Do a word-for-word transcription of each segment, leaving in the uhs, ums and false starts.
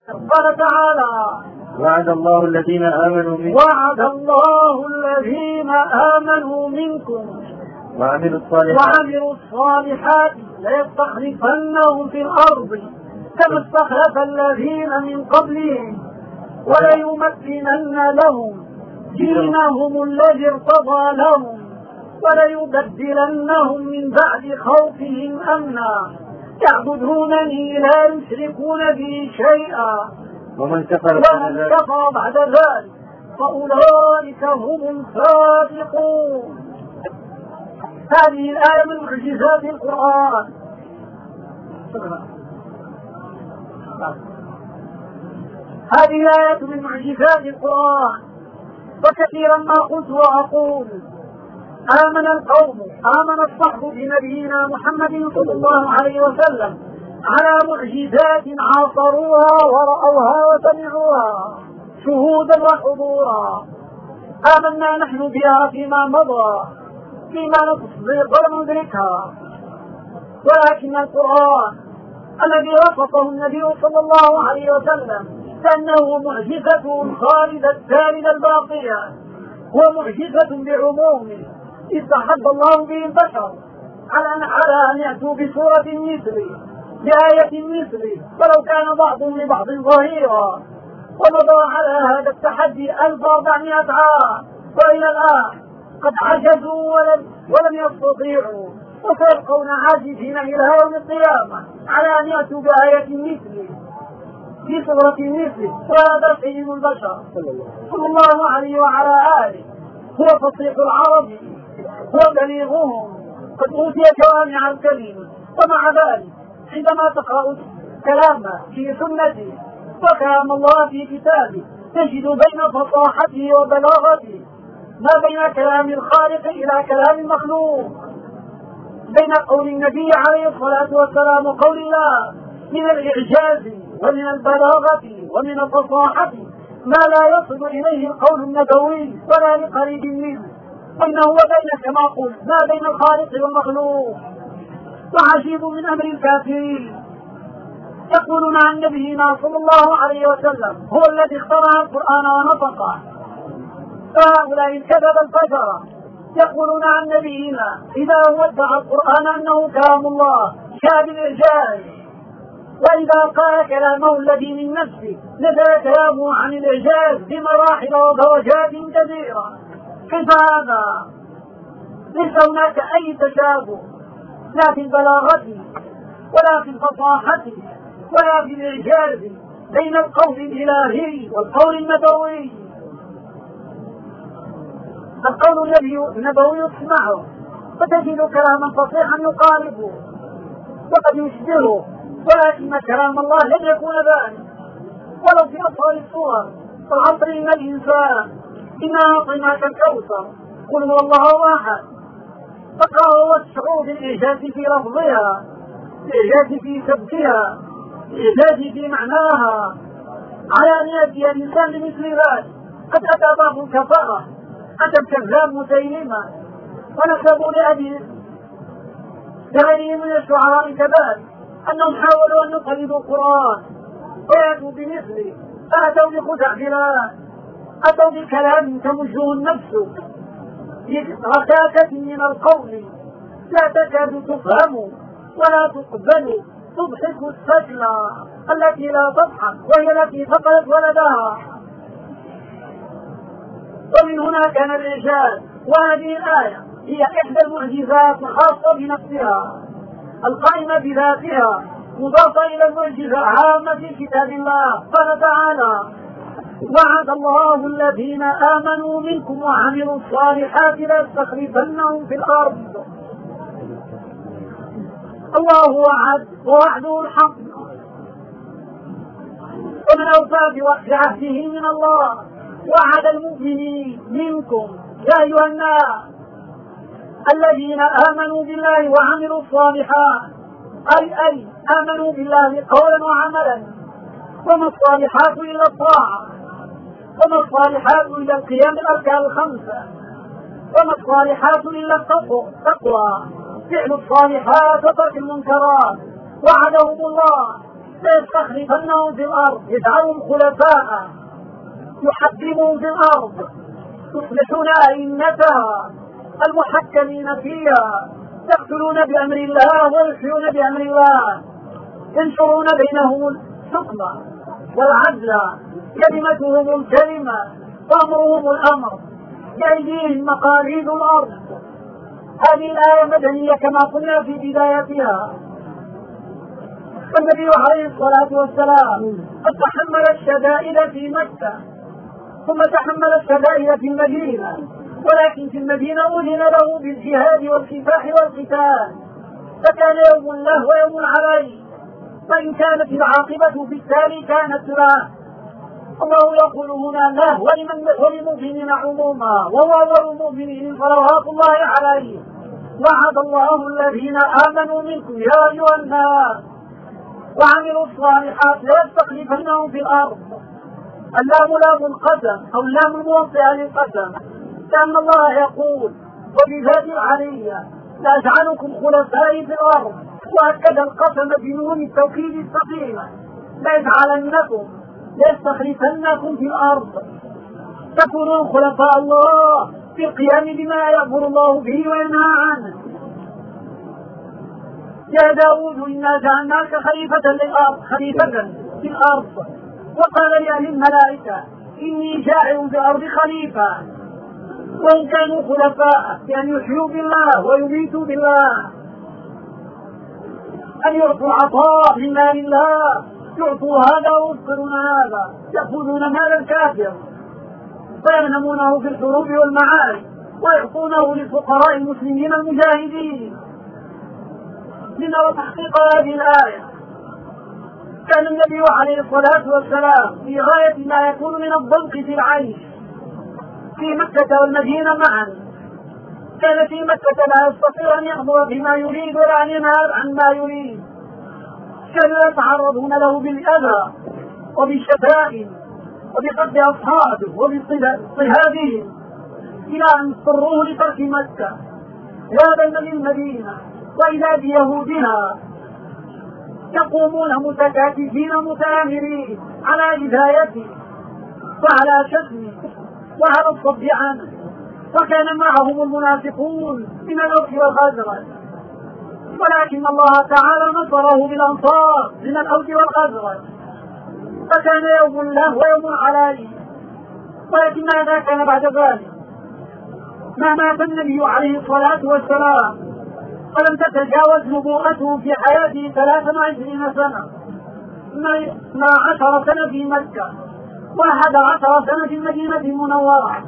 قال تعالى: وعد الله الذين آمنوا منكم وعد الله الذين آمنوا منكم وعملوا الصالحات وعملوا الصالحات ليستخلفنهم في الأرض كما استخلف الذين من قبلهم وليمكنن لهم دينهم الذي ارتضى لهم وليبدلنهم من بعد خوفهم أمنا يعبدونني لا يشركون بي شيئا ومن كفر ومن كفر بعد ذلك فأولئك هم الفاسقون. هذه الآية من معجزات القرآن. هذه الآية من معجزات القرآن. وكثيرا ما قلت وأقول: آمن القوم آمن الصحب بنبينا محمد صلى الله عليه وسلم على معجزات عاصروها ورأوها وسمعوها شهودا وحضورا. آمنا نحن بها فيما مضى فيما نتصدق ولم ندركها، ولكن القرآن الذي وصفه النبي صلى الله عليه وسلم كأنه معجزة خالدة الثالثة الباقية هو معجزة بعمومه استحب الله به البشر على على أن يأتوا بسورة مثله بآية مثله ولو كان بعضهم لبعض ظهيرا، ومضى على هذا التحدي ألف وأربعمائة عام وإلى الآن قد عجزوا ولم, ولم يستطيعوا، وسيبقون عاجزين إلى يوم القيامة على أن يأتوا بآية مثله في صورة مثله. وهذا سيد البشر صلى الله عليه وعلى آله هو فصيح العرب هو بليغهم قد أوتي جوامع الكلم، ومع ذلك عندما تقرأ كلامه في سنته وكلام الله في كتابه تجد بين فصاحته وبلاغته ما بين كلام الخالق إلى كلام المخلوق، بين قول النبي عليه الصلاة والسلام وقول الله من الإعجاز ومن البلاغة ومن الفصاحة ما لا يصل إليه القول النبوي ولا لقريب منه، إنه وبين كما قلت ما بين الخالق والمخلوق. وعجيب من أمر الكافرين يقولون عن نبينا صلى الله عليه وسلم هو الذي اخترع القرآن ونطقه، فهؤلاء الكذب الفجرة يقولون عن نبينا إذا ودع القرآن أنه كلام الله جاء بالإعجاز، وإذا قال كلامه الذي من نفسه نزل كلامه عن الإعجاز بمراحل ودرجات كثيرة. كيف هذا؟ ليس هناك أي تشابه لا في البلاغة ولا في الفصاحة ولا في الإعجاز بين القول الإلهي والقول النبوي. القول النبوي تسمعه فتجد كلاما فصيحا يقاربه وقد يشبهه، ولكن كلام الله لن يكون ذلك ولو في أصغر الصور. فالعصر إن الإنسان إنا أعطيناك الكوثر قل هو الله أحد، فقالوا والشعور بالإعجاز في لفظها، الإعجاز في سبكها، الإعجاز في معناها، على أن يأتي الإنسان بمثل ذلك. قد أتى بعض الكفرة أتى الكذاب مسيلمة ونسبوا لأبي لغيره من الشعراء كذلك أنهم حاولوا أن يقلدوا القرآن ويأتوا بمثله، فأتوا بخزعبلات، أتوا بكلام تمجه النفس بركاكة من القول لا تكاد تفهم ولا تقبل، تضحك السجلة التي لا تضحك وهي التي فقدت ولدها. ومن هنا كان الإعجاز. وهذه الآية هي إحدى المعجزات الخاصة بنفسها القائمة بذاتها مضافة إلى المعجزة العامة في كتاب الله. قال تعالى: وعد الله الذين آمنوا منكم وعملوا الصالحات ليستخلفنهم في الأرض. الله وعد ووعده الحق، ومن أوفى بعهده من الله وعد المؤمنين منكم يا أيها الناس الذين آمنوا بالله وعملوا الصالحات، أي أي آمنوا بالله قولا وعملا. وما الصالحات إلا الطاعة، وما الصالحات إلا القيام بالأركان الخمسة، وما الصالحات إلا التقوى فعل الصالحات وترك المنكرات. وعدهم الله ليستخلفنهم في الأرض يجعلهم خلفاء يحكمون في الأرض يصلحون أئمتها المحكمين فيها يقتلون بأمر الله ويحيون بأمر الله ينشرون بينهم الحكم والعدل كلمتهم الكلمة وأمرهم الأمر بأيديهم مقاليد الأرض. هذه الآية مدنية كما قلنا في بدايتها. فالنبي عليه الصلاة والسلام قد تحمل الشدائد في مكة ثم تحمل الشدائد في المدينة، ولكن في المدينة أذن له بالجهاد والكفاح والقتال، فكان يوم له ويوم عليه، فإن كانت العاقبة بالتالي كانت له. الله يقول هنا له وللمؤمنين عموما وهو أول المؤمنين صلوات الله عليه. وعد الله الذين آمنوا منكم يا أيها الناس وعملوا الصالحات ليستخلفنهم في الأرض. اللام لام القسم أو اللام الموطئة للقسم، لأن الله يقول وبذات العلية لأجعلكم خلفاء في الأرض، وأكد القسم بنون التوكيد الثقيلة ليجعلنكم ليستخلفنكم في الأرض تكونون خلفاء الله في القيام بما يأمر الله به وينهى عنه. يا داود إنا جعلناك خليفة للأرض خليفة في الأرض. وقال لأهل الملائكة إني جاعل في الأرض خليفة، وإن كانوا خلفاء بأن يحيوا بالله ويميتوا بالله، أن يعطوا العطاء من مال الله، يعطوا هذا ويبطلون هذا، يأخذون مال الكافر فينهمونه في الحروب والمعارك ويعطونه للفقراء المسلمين المجاهدين. لنرى تحقيق هذه الآية. كان النبي عليه الصلاة والسلام في غاية ما يكون من الضنك في العيش في مكة والمدينة معا. كان في مكة لا يستطيع أن يأمر بما يريد ولا أن ينهى عن ما يريد، كانوا يتعرضون له بالأذى وبالشتائم وبقتل أصحابه وباضطهادهم إلى أن اضطروه لترك مكة ذهابا للمدينة، وإذا بيهودها يقومون متكاتفين متآمرين على إذايته وعلى شتمه وعلى الصد عنه. وكان معهم المنافقون من الأوس والخزرج، ولكن الله تعالى نصره بالأنصار من الأوس والخزرج، فكان يوم له ويوم عليه. ولكن ماذا كان بعد ذلك؟ ما مات النبي عليه الصلاة والسلام ولم تتجاوز نبوءته في حياته ثلاثا وعشرين سنة، ما عشر سنة في مكة واحد عشر سنة في المدينة المنورة.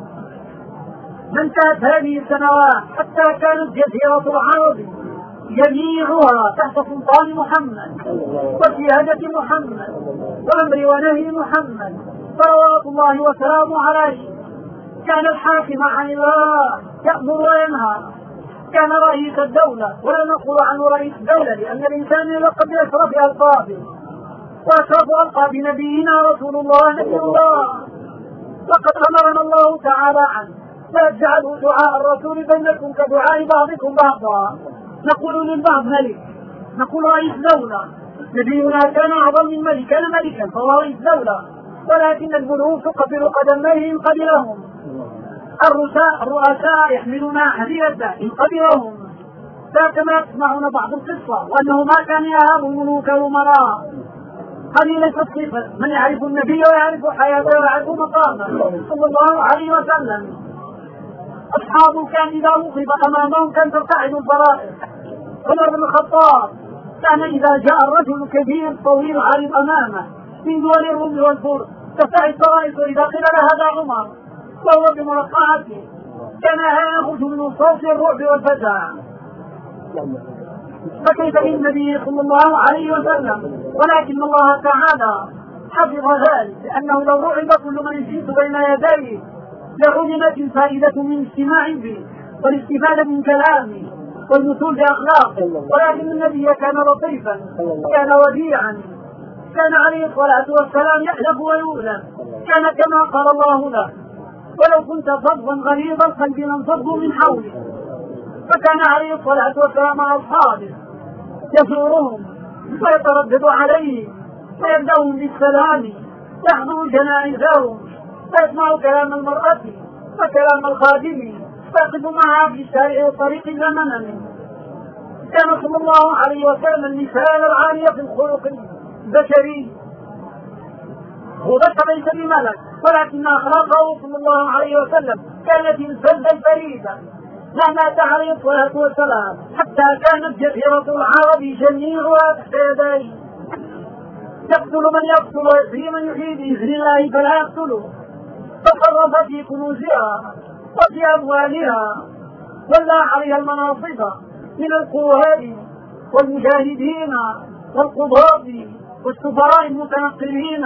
انتهت هذه السنوات حتى كانت جزيرة العرب جميعها تحت سلطان محمد وسيادة محمد وأمر ونهي محمد صلوات الله وسلامه عليه. كان الحاكم عن الله يأمر وينهى، كان رئيس الدولة، ولا نقول عنه رئيس الدولة لأن الإنسان يلقب بأشرف ألقابه، وأشرف ألقاب نبينا رسول الله نبي الله. وقد أمرنا الله تعالى عنه لا تجعلوا دعاء الرسول بينكم كدعاء بعضكم بعضا، نقول للبعض ملك، نقول رئيس دولة. نبينا كان أعظم من ملك، كان ملكا فهو رئيس دولة، ولكن الملوك تقبل قدميهم قبلهم، الرؤساء الرؤساء يحملون حذية قبلهم. فكما تسمعون بعض القصة وأنه ما كان يهاب الملوك الأمراء. هذه ليست صفة من يعرف النبي ويعرف حياته ويعرف مقامه صلى الله عليه وسلم. أصحابه كان إذا وقف أمامهم كان ترتعد الفرائض. عمر بن الخطاب كان إذا جاء الرجل كبير طويل عريض أمامه من دول الروم والفرس ترتعد الفرائض، وإذا قيل هذا عمر وهو بمرقعته كان يخرج من صوت الرعب والفزع. فكيف بالنبي صلى الله عليه وسلم؟ ولكن الله تعالى حفظ ذلك، لأنه لو رعب كل من يجيء بين يديه لعلمت الفائدة من اجتماع به والاستفادة من كلامه والوصول بأخلاقه. ولكن النبي كان لطيفا، كان وديعا، كان عليه الصلاة والسلام يحلف ويؤلم، كان كما قال الله له ولو كنت فظا غليظ القلب لانفضوا من حولك. فكان عليه الصلاة والسلام مع أصحابه يزورهم ويتردد عليهم ويبدأهم بالسلام، يحضر جنائزهم ويسمع كلام المرأة وكلام الخادم ويقف معها في الشارع والطريق زمنا منه. كان صلى الله عليه وسلم المثال العالي في الخلق البشري. هو بشر ليس بملك، ولكن أخلاقه صلى الله عليه وسلم كانت الفلة الفريدة مهما أتى عليه الصلاة والسلام، حتى كانت جزيرة العرب جميعها تحت يديه. يقتل من يقتل ويحيي من يحيي بإذن الله فلا يقتله. تصرف في كنوزها وفي أموالها، ولى عليها المناصب من القواد والمجاهدين والقضاة والسفراء المتنقلين،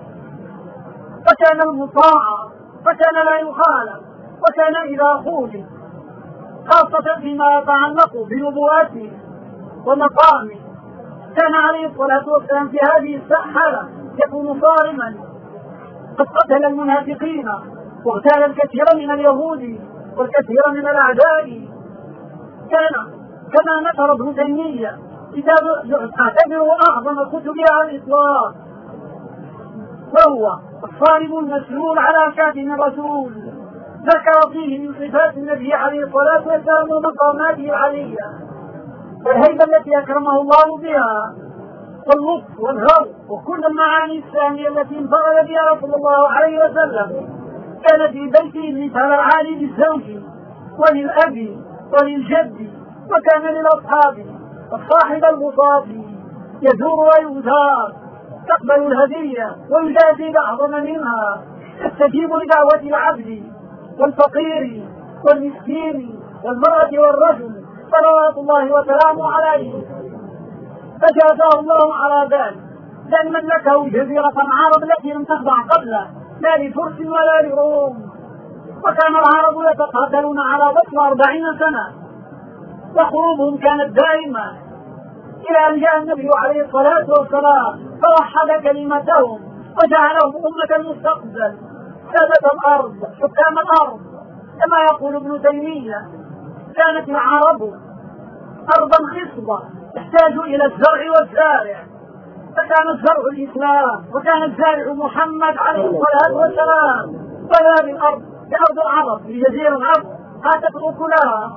فكان المطاع فكان لا يخالف، وكان إذا خولف خاصة فيما يتعلق بنبوته ومقامه كان عليه الصلاة والسلام في هذه الحالة يكون صارما. قد قتل المنافقين واغتال الكثير من اليهود والكثير من الأعداء. كان كما نشر ابن تيمية كتاب يعتبر أعظم كتبها على الإطلاق، وهو الصارم المسلول على كاتم الرسول، ذكر فيه من صفات النبي عليه الصلاة والسلام ومقاماته العلية والهيبة التي أكرمه الله بها واللطف والغرب وكل المعاني السامية التي انفرد بها صلى الله عليه وسلم. كان في بيته المثال العالي للزوج وللأب وللجد، وكان للأصحاب الصاحب المصاب يزور ويزار، تقبل الهدية ويجازي بأعظم منها، يستجيب لدعوة العبد والفقير والمسكين والمرأة والرجل صلوات الله وسلامه عليه. فجازاه الله على ذلك لأن ملكه جزيرة العرب التي لم تخضع قبله لا لفرس ولا لروم. وكان العرب يتقاتلون على بطن أربعين سنة، وحروبهم كانت دائمة إلى أن جاء النبي عليه الصلاة والسلام فوحد كلمتهم وجعلهم أمة المستقبل سادة الأرض حكام الأرض. كما يقول ابن تيمية كانت العرب أرضا خصبة تحتاج إلى الزرع والزارع، فكان الزرع الإسلام وكان الزارع محمد عليه الصلاة والسلام. فهذه الأرض بأرض العرب في جزيرة العرب لا تترك لها.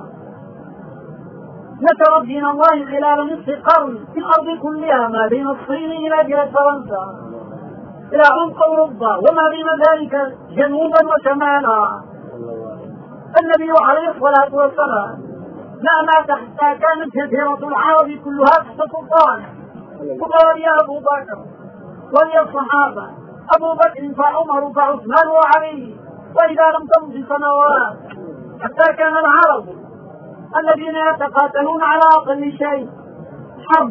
نشر دين الله خلال نصف قرن في الأرض كلها ما بين الصين إلى بلاد فرنسا إلى عمق أوروبا وما بين ذلك جنوبا وشمالا. النبي عليه الصلاة والسلام لا مات حتى كانت جزيرة العرب كلها تحت سلطانه، وقال يا أبو بكر ولي الصحابة أبو بكر فعمر فعثمان وعلي. وإذا لم تمضي سنوات حتى كان العرب الذين يتقاتلون على أقل شيء حرب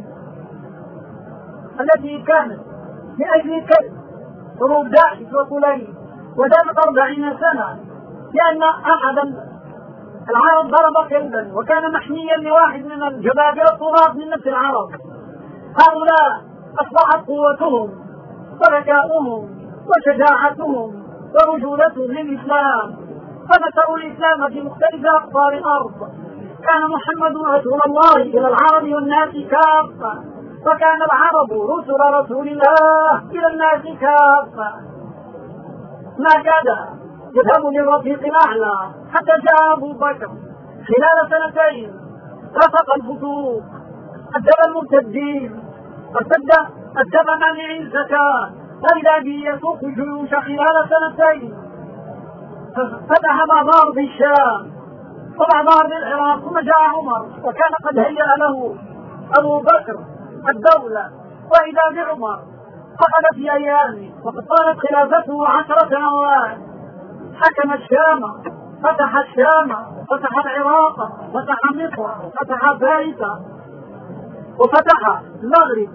التي كانت لأجل كذب حروب داعش وطليل ودامت أربعين سنة، لأن أحدا العرب ضرب كلبا وكان محميا لواحد من الجبابرة الطغاة من نفس العرب. هؤلاء أصبحت قوتهم وذكاؤهم وشجاعتهم ورجولتهم للإسلام، فنشروا الإسلام في مختلف أقطار الأرض. كان محمد رسول الله إلى العرب والناس كافة، وكان العرب رسل رسول الله إلى الناس كافة. ما كاد يذهب للرفيق الأعلى حتى جاء أبو بكر خلال سنتين رفق الفتوح، أدب المرتدين، وسد أدب مانعي الزكاة، وإذا به يسوق الجيوش خلال سنتين. فتح بعض أرض الشام وبعض أرض العراق، ثم جاء عمر وكان قد هيأ له أبو بكر الدولة، وإذا بعمر فقد في أيامه وقد طالت خلافته عشر سنوات. حكم الشام، فتح الشام، فتح العراق، فتح مصر، فتح فارس، وفتح المغرب.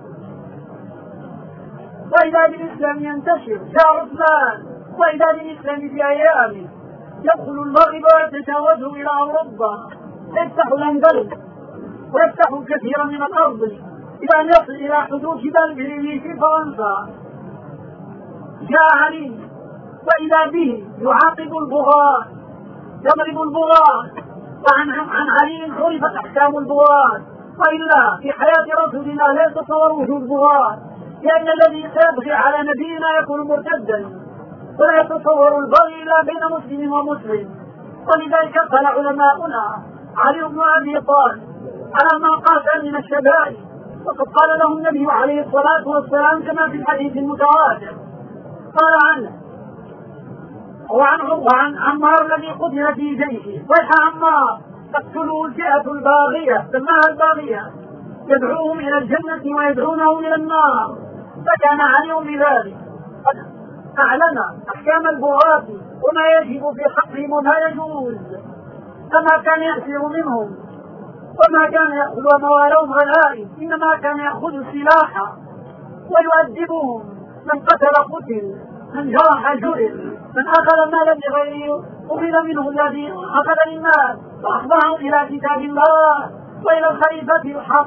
وإذا بالإسلام ينتشر جاء عثمان، وإذا بالإسلام في أيامه يدخل المغرب ويتجاوزه إلى أوروبا، يفتح الأندلس ويفتح كثيرا من الأرض إلى أن يصل إلى حدود جبال بريلي في فرنسا. جاء علي وإذا به يعاقب البغاة، يضرب البغاة، وعن عن علي عرفت أحكام البغاة وإلا في حياة رسول الله لا يتصور وجود بغاة، لأن الذي سيبغي على نبينا يكون مرتدا، ولا يتصور البغي إلا بين مسلم ومسلم. ولذلك قال علماؤنا علي بن أبي طالب على ما قاتل من الشدائد، وقد قال له النبي عليه الصلاة والسلام كما في الحديث المتواتر، قال عنه وعن وعن عمار الذي قتل في جيشه: ويح عمار تقتله الفئة الباغية، سماها الباغية، يدعوهم إلى الجنة ويدعونه إلى النار. فكان علي بذلك قد أعلن أحكام البغاة وما يجب في حقهم وما يجوز، فما كان يأسر منهم وما كان يأخذ أموالهم غنائم، إنما كان يأخذ السلاح ويؤدبهم. من قتل قتل، من جرح جرح، من أخذ مالا لغيره أخذ منه الذي أخذ للناس وأخضعهم إلى كتاب الله وإلى الخليفة الحق.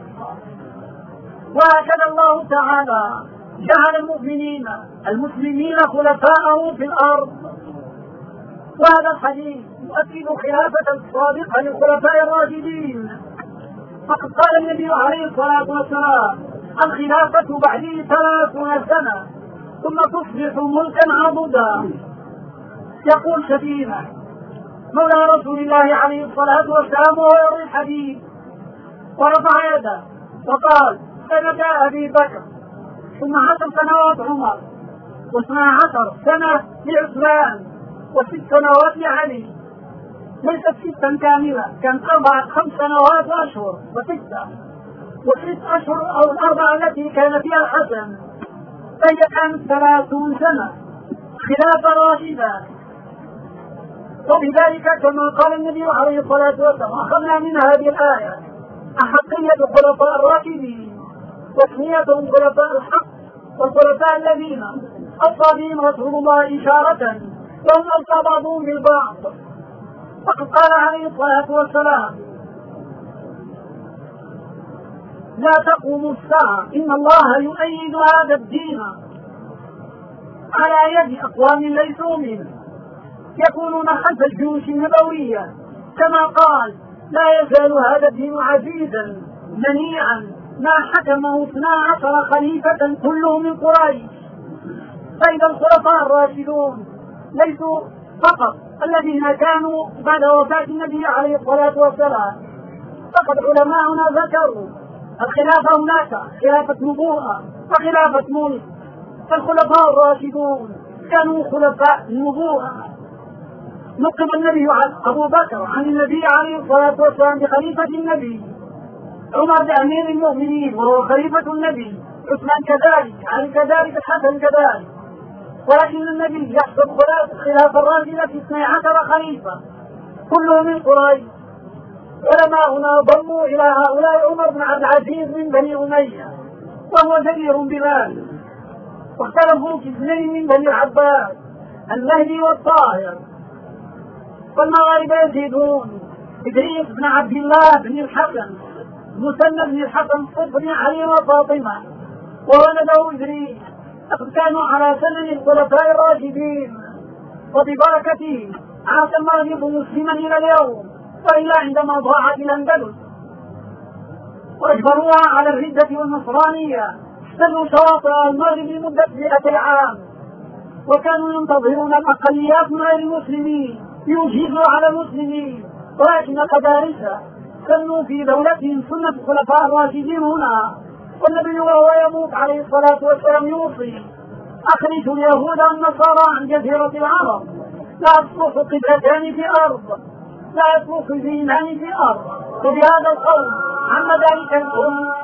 وهكذا الله تعالى جعل المؤمنين المسلمين خلفاءه في الأرض. وهذا الحديث يؤكد خلافة الصادقة للخلفاء الراشدين، فقد قال النبي عليه الصلاة والسلام: الخلافة بعدي ثلاثون سنة ثم تصبح ملكا عضدا. يقول شفينا مولى رسول الله عليه الصلاة والسلام وهو يروي الحديث، ورفع يده وقال: سنة أبي بكر، ثم عشر سنوات عمر، واثنا عشر سنة لعثمان، وست سنوات لعلي. ليست ستا كاملة، كانت أربعة خمس سنوات وأشهر وستة، وست أشهر أو الأربعة التي كان فيها الحسن، فهي كانت ثلاثون سنة خلافة راشدة. وبذلك كما قال النبي عليه الصلاة والسلام: أخذنا من هذه الآية أحقية الخلفاء الراشدين، وتسميتهم خلفاء الحق، والخلفاء الذين أوصى بهم رسول الله إشارة وهم أوصى بعضهم بالبعض. فقد قال عليه الصلاة والسلام: لا تقوم الساعة إن الله يؤيد هذا الدين على يد أقوام ليسوا منه، يكونون خلف الجيوش النبوية، كما قال: لا يزال هذا الدين عزيزا منيعا ما حكمه اثنا عشر خليفة كلهم من قريش. فإذا الخلفاء الراشدون ليسوا فقط الذين كانوا بعد وفاة النبي عليه الصلاة والسلام، فقد علماؤنا ذكروا الخلافة هناك خلافة نبوءة وخلافة ملك. فالخلفاء الراشدون كانوا خلفاء النبوءة، نقب النبي عن أبو بكر عن النبي عليه الصلاة والسلام بخليفة النبي، عمر بأمير المؤمنين وهو خليفة النبي، عثمان كذلك، علي كذلك، الحسن كذلك. ولكن النبي يحسب خلافة الراشدة في اثني عشر خليفة كلهم من قريش. علماؤنا ضموا إلى هؤلاء عمر بن عبد العزيز من بني أمية وهو جدير بذلك، واختلفوا في اثنين من بني العباس، المهدي والطاهر. والمغاربة يزيدون: إدريس بن عبد الله بن الحسن، مسنى بن الحسن، بن علي وفاطمة، وولده إدريس. لقد كانوا على سنن الخلفاء الراشدين، وببركته عاش المغرب مسلما إلى اليوم، وإلا عندما ضاعت الأندلس وأجبروها على الردة والنصرانية احتلوا شواطئ المغرب لمدة مئة عام، وكانوا ينتظرون الأقليات من غير المسلمين يجيزوا على المسلمين. ولكن كبارثة سنوا في دولتهم سنة الخلفاء الراشدين هنا، والنبي وهو يموت عليه الصلاة والسلام يوصي: أخرجوا اليهود والنصارى عن جزيرة العرب، لا يصلح قبلتان في أرض، لا يصلح دينان في أرض. وبهذا القول عم ذلك الأمم